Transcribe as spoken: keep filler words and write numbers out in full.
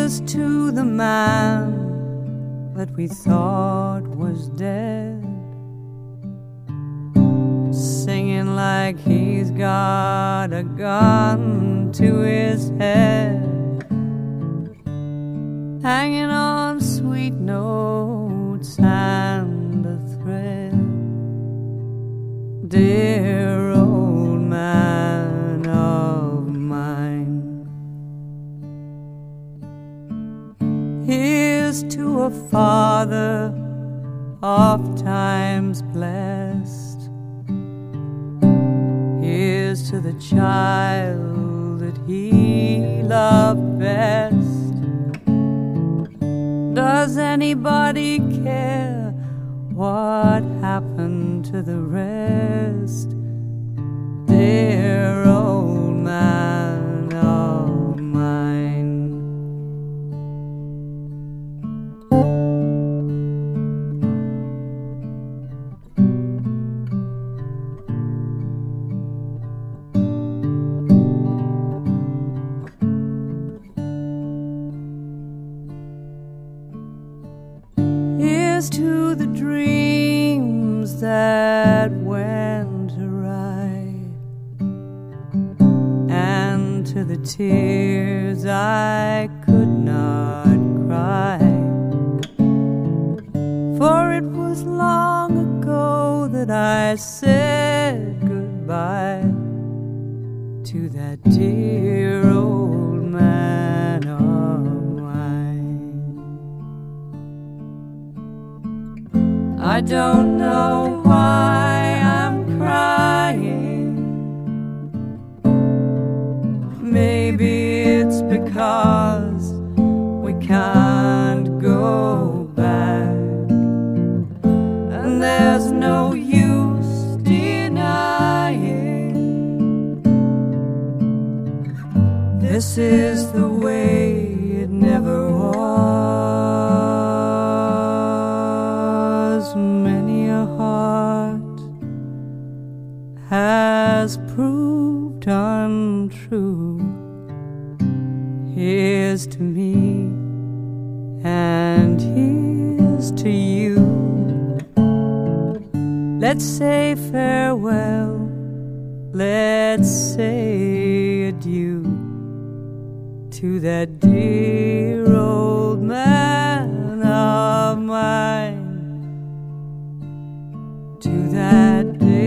Here's to the man that we thought was dead, singing like he's got a gun to his head, hanging on sweet notes and a thread. Dear old man of mine, here's to a father oft times blessed. Here's to the child that he loved best. Does anybody care what happened to the rest? Dear old man of mine. Here's to the dreams that went awry, and to the tears I could not cry. For it was long ago that I said goodbye to that dear old man of mine. I don't know why I'm crying. Maybe it's because we can't go back, and there's no use denying this is the way it never was. Many a heart has proved untrue. Here's to me and here's to you. Let's say farewell, let's say adieu to that dear old man of mine, to that dear